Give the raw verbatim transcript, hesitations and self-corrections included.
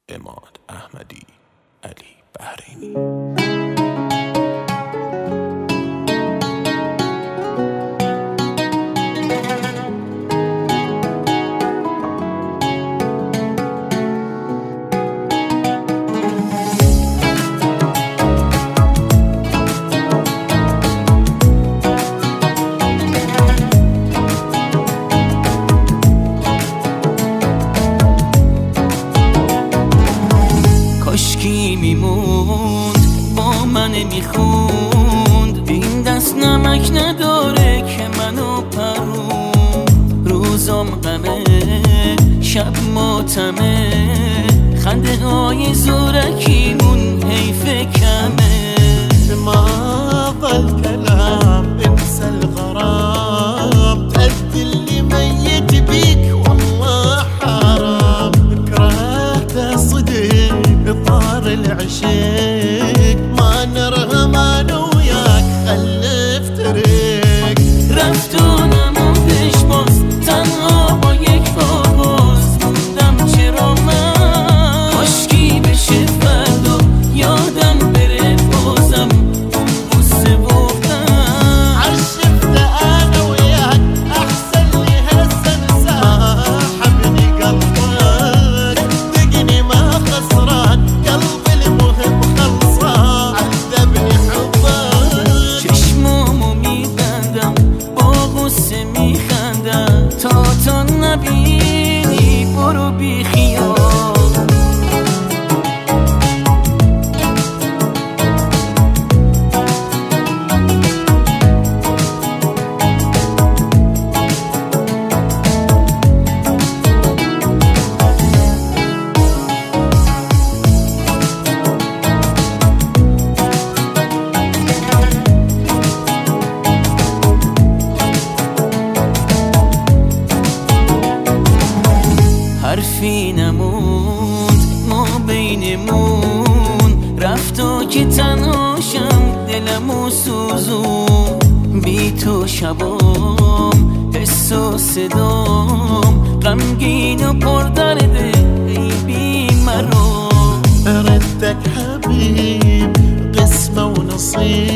عماد احمدی، علی بحرینی. کاشکی میموند با من میخوند، این دست نمک نداره که منو پروند. روزم غمه شب ماتمه، خنده های زورکیمون حیف کمه. ما ظل كلام انسى الغرام، تأدي اللي ميت بيك والله حرام. كرهت صدق طار العشيق، ما نرهم انا وياك خلف طريق. رفتونم و پیش باز تنها با یک آغاز موندم. چرا من کاشکی بشه فردا یادم بره بازم اون بوسه و غم. عشقت انا وياك احسن لي هسه انساك، حبني قلبك صدقني ما خسران، قلبي المهم خلصان عذبني حبك. چشمامو میبندم با غصه میخندم، تا تا نبینی برو بی خیال. حرفی نموند ما بینمون، رفتا که تنهاشم دلمو سوزون. بی تو شبام حس و صدام غمگین و پردرده ای بی مرام. ردك حبيب قسمة ونصيب،